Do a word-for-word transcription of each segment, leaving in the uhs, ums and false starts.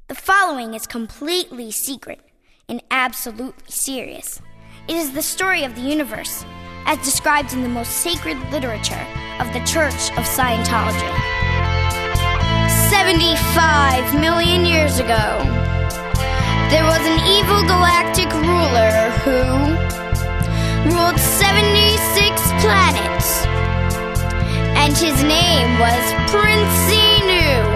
The following is completely secret and absolutely serious. It is the story of the universe, as described in the most sacred literature of the Church of Scientology. seventy-five million years ago, there was an evil galactic ruler who ruled seventy-six planets, and his name was Prince Xenu.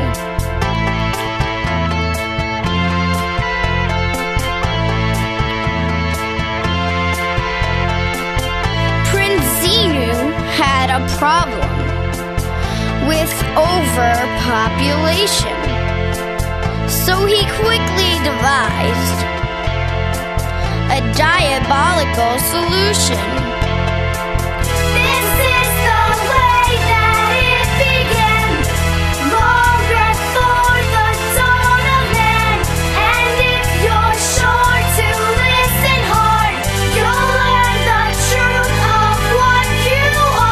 Prince Xenu had a problem with overpopulation, so he quickly devised a diabolical solution. This is the way that it began, long before the dawn of man. And if you're sure to listen hard, you'll learn the truth of what you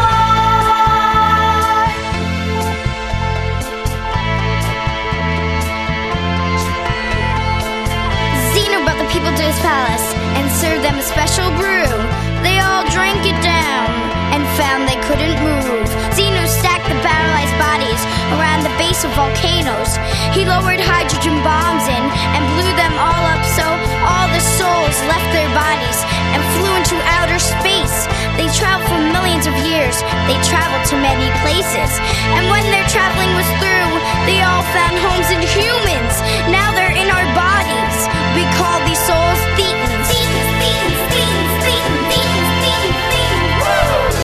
are. Xenu brought the people to his palace and served them a special brew. They all drank it down and found they couldn't move. Xenu stacked the paralyzed bodies around the base of volcanoes. He lowered hydrogen bombs in and blew them all up so all the souls left their bodies and flew into outer space. They traveled for millions of years. They traveled